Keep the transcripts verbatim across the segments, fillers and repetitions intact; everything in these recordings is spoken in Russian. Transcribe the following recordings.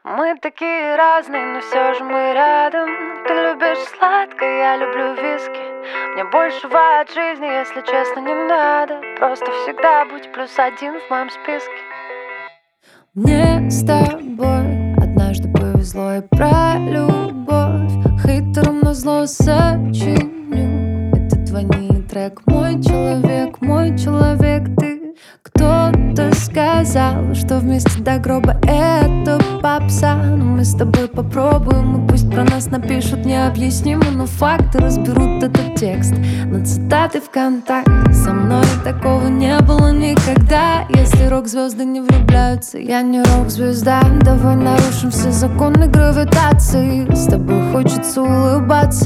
Мы такие разные, но все же мы рядом. Ты любишь сладкое, я люблю виски. Мне большего от жизни, если честно, не надо. Просто всегда будь плюс один в моем списке. Мне с тобой однажды повезло и про любовь. Хейтерам назло сочиню этот двойной трек. Мой человек, мой человек, ты. Кто-то сказал, что вместе до гроба это попса. Но мы с тобой попробуем, и пусть про нас напишут необъяснимо, но факты разберут этот текст на цитаты ВКонтакте. Со мной такого не было никогда. Если рок-звезды не влюбляются, я не рок-звезда. Давай нарушим все законы гравитации. С тобой хочется улыбаться.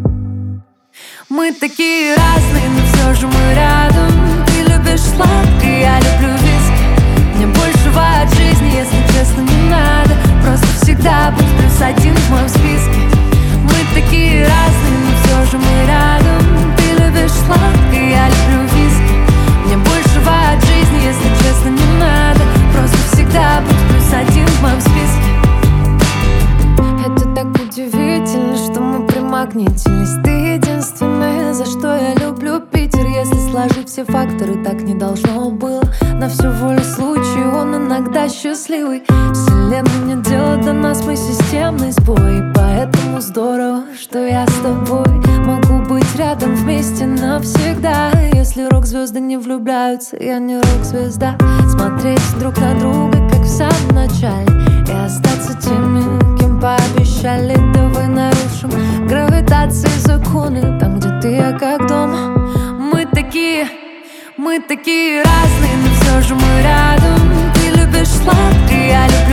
Мы такие разные, но все же мы рядом. Ты любишь сладкое, я люблю виски. Мне большего от жизни, если честно, не надо. Просто всегда будь плюс один в моем списке. Мы такие разные, но все же мы рядом. Ты любишь сладкое, я люблю виски. Мне большего от жизни, если честно, не надо. Просто всегда будь плюс один в моем списке. Это так удивительно, что мы примагнитились. Ты единственная, за что я люблю Питер. Если сложить все факторы, так не должно было. На всю волю случая он иногда счастливый. Вселенная не делает до нас, мы системный сбой. И поэтому здорово, что я с тобой могу быть рядом вместе навсегда. Если рок-звезды не влюбляются, я не рок-звезда. Смотреть друг на друга, как в самом начале, и остаться теми, кем пообещали. Давай нарушим гравитации законы. Там, где ты, я как дома. Мы такие, мы такие разные, но все же мы рядом. Ты любишь сладкое, я люблю